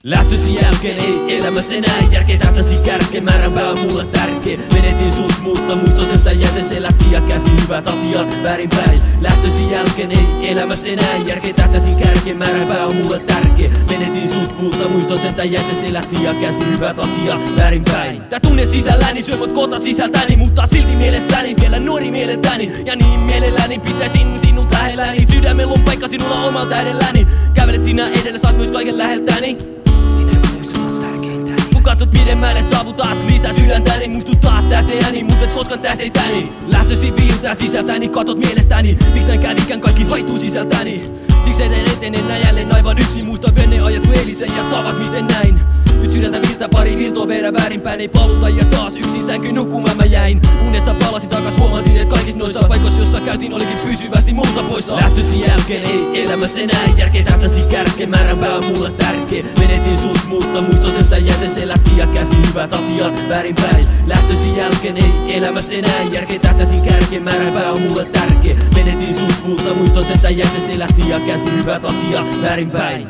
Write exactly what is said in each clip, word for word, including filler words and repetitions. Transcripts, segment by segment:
Lähtösi jälkeen ei elämässä enää järkeä, tähtäsi kärkeen, määränpää on mulle tärkeä. Menetin sut, mutta muiston sen tän jäsen, se lähti ja käsi hyvät asiat väärinpäin. Lähtösi jälkeen ei elämässä enää järkeä, tähtäsi kärkeen, määränpää on mulle tärkeä. Menetin sut, mutta muiston sen tän jäsen, se lähti ja käsi hyvät asiat väärinpäin. Tää tunne sisälläni syö mut kota sisältäni, mutta silti mielessäni vielä nuori mieleltäni. Ja niin mielelläni pitäisin sinut lähelläni, sydämellä on paikka sinulla omalta edelläni. Kävelet sinä edellä, saat myös kaiken läheltäni. Katsot pidemmälle, saavutat lisää sydäntäni. Muistuttaa tähteäni, mut et koskaan tähteitäni. Lähtösi viiltää sisältäni, katot mielestäni. Miks näin kädikään kaikki haihtuu sisältäni. Siksi eden etenen näin jälleen aivan yksin. Muistan veneajat kun eilisen ja tavat miten näin. Nyt sydäntä viiltää pari viiltoa verran väärinpäin. Ei paluta ja taas yksin sänkyyn nukkumaan mä jäin. Unessa palasin takas, huomasin et kaikissa noissa paikoissa jossa käytiin olikin pysyvästi multa poissa. Lähtösi jälkeen ei elämässä enää järkeä, tähtäsi kärkeen, määränpää on mulle tärkeä. Menetin sut, mutta muiston sen tän jäsen, se lähti ja käsi hyvät asiat väärinpäin. Lähtösi jälkeen ei elämässä enää järkeä, tähtäsi kärkeen, määränpää on mulle tärkeä. Menetin sut, mutta muiston sen tän jäsen, se lähti ja käsi hyvät asiat väärinpäin.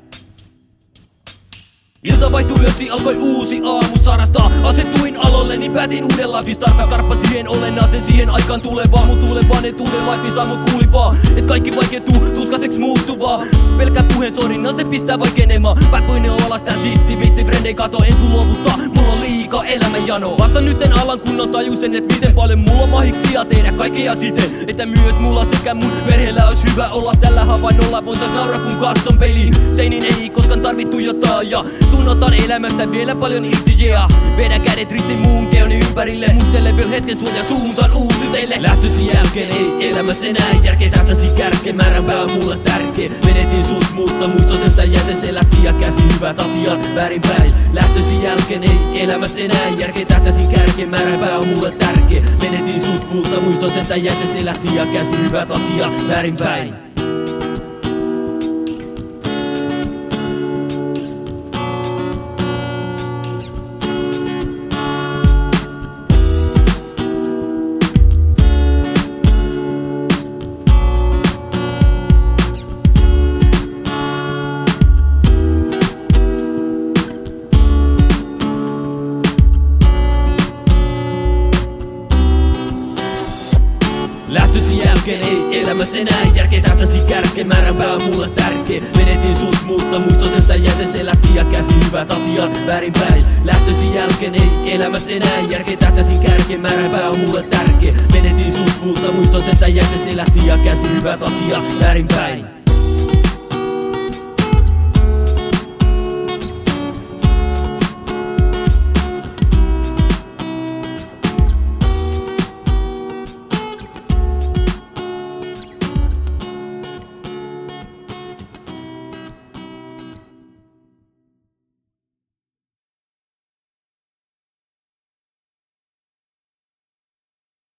Ilta vaihtui yöksi, alkoi uusi aamu sarastaa. Asetuin alolleni, päätin uuden life starta. Skarppa siihen olennaisen siihen aikaan tulevaa. Mut tulevaan etuuden life saamo kuuli vaan. Et kaikki vaikeutuu, tuskaseks muuttuvaa. Pelkkä puheen sorina se pistää vaikenemaan. Päppuinen on alas tää shitti, misti frendei kato. En tuu luovuttaa, mulla on liikaa elämän jano. Vasta nytten alan kunnon tajusen, et miten paljon mulla on mahiksia tehdä kaikkea siten. Että myös mulla sekä mun perheellä ois hyvä olla. Tällä havainnolla voitais nauraa kun katson peiliin. Seinin ei koskaan tarvittu jotain ja tunnotan elämästä vielä paljon irti, yeah. Vedän kädet ristin muun keoni ympärille. Muistele vielä hetken sua ja suuntaan uusiteille. Lähtösi jälkeen ei elämässä enää järkeä, tähtäsi kärkeen, määränpää on mulle tärkeä. Menetin sut, mutta muiston sen tän jäsen, se lähti ja käsi hyvät asiat väärinpäin. Lähtösi jälkeen ei elämässä enää järkeä, tähtäsi kärkeen, määränpää on mulle tärkeä. Menetin sut, mutta muiston sen tän jäsen, se lähti ja käsi hyvät asiat väärinpäin. Lähtösi jälkeen ei elämässä enää järkeä, tähtäsi kärkeen, määränpää on mulle tärkeä. Menetin sut, mutta muiston sen tän jäsen, se lähti ja käsi hyvät asiat väärinpäin. Lähtösi jälkeen ei elämässä enää järkeä, tähtäsi kärkeen, määränpää on mulle tärkeä. Menetin sut, mutta muiston sen tän jäsen, se lähti ja käsi hyvät asiat väärinpäin.